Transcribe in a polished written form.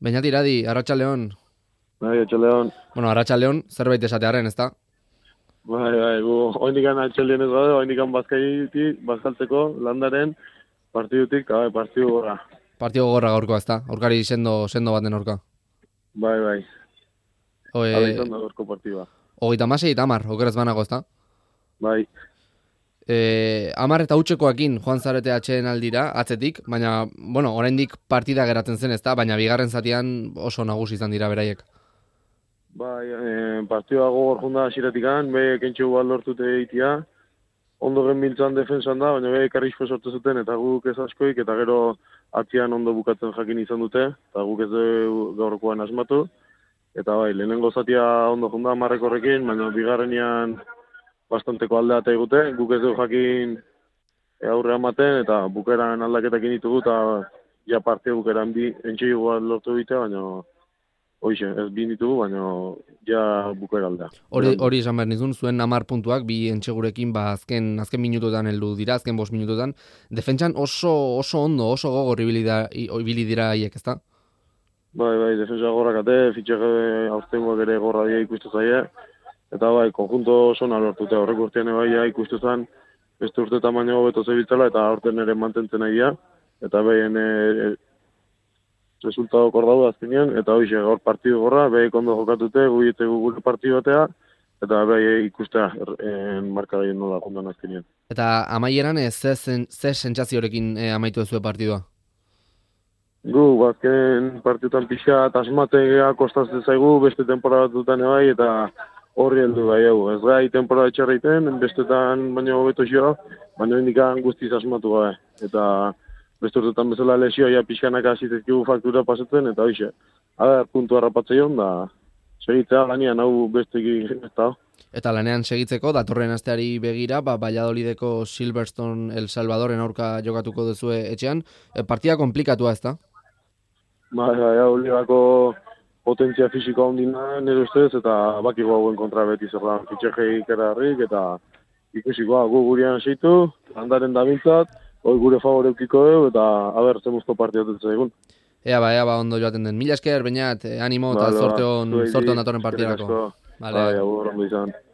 Beñat Iradi, Arratsaldeon. Bai, Etxaleon. Bueno, Arratsaldeon zerbait esatearen, ezta? Bai, gu oindikan atxaldien ez gaude, oindikan bazkaltzeko landaren partidutik, bai, partidu gora. Partio gogorra gaurkoa, ezta? Aurkari sendo baten aurka. Bai. Hala izan da gaurko partidua. 36 eta 10, okeraz banago, ezta? Bai. 10 eta hutsekoekin joan zarete atsedena atzetik, baina, bueno, oraindik partida geratzen zen, ezta? Baina bigarren zatian oso nagusi izan dira beraiek. Bai, partidua gogor junda hasieratikan, be kentxu bat lortute egitea. Ondo genbiltzan defensan da, baina be karrizko sortu zuten, eta guk ez askoik, eta gero atzian ondo bukatzen jakin izan dute, eta guk ez dugu gaurkoan asmatu. Eta bai, lehenengo zatia ondo junda marrekorrekin, baina bigarrenian bastanteko aldea eta egute, guk ez dugu jakin aurre ematen, eta bukeran aldaketak ditugu, eta ja parte bukeran bi entxegu bat lortu ditea, baina hoize, ez bi ditugu, baina ja bukera aldea. Hori esan behar nizun, zuen 10 puntuak, bi entxegurekin, azken minutuetan heldu dira, azken 5 minututan. Defentsan oso ondo, oso gogor ibili dira haiek, ezta? Bai, defensa gorrakate, fitxake aurtengoak ere gorra dira ikustu zaie. Eta bai, konjunto oso lortute horrek urtean bai ikustu zen, beste urteetan baino hobeto zebiltzala eta aurten ere mantentzen nahi dira. Eta behin resultado kordau azkenean, eta hoize gaur partidu gorra, behin ondo jokatute, gure partidu batea, eta behin ikustea markagaien nola jondan azkenean. Eta amaieran ze sentsaziorekin amaitu duzue partidua? Gu, azken partidutan pixa eta asmatea kostatzen zaigu, beste temporada batutan bai, eta horri heldu gai hau. Ez gai temporada txarra iten, bestetan baino hobeto xo, baina indikan guztiz asmatu gabe. Eta beste urtetan bezala lesioa pixkanak azitezkigu faktura pasatzen, eta hoxe. Puntu harrapatzeion, da segitzea lanean hau bestekin ez da. Eta lanean segitzeko, datorren asteari begira, Valladolideko Silverstone El Salvadoren aurka jokatuko duzue etxean. Partida komplikatua, ez da? Bai, hau ligako potentzia fisikoa ondina nire ustez, eta bakiko hauen kontra beti zerran fitxegei ikerarrik, eta ikusikoa gu gurean seitu, landaren da bintzat, hoi gure favoreukiko dugu, eta haber, zemuzko partidatzen egun. Ea ba, ondo joaten den. Mila esker, Beñat, animo eta zorte on datorren partidarako. Bai, agur, ondo izan.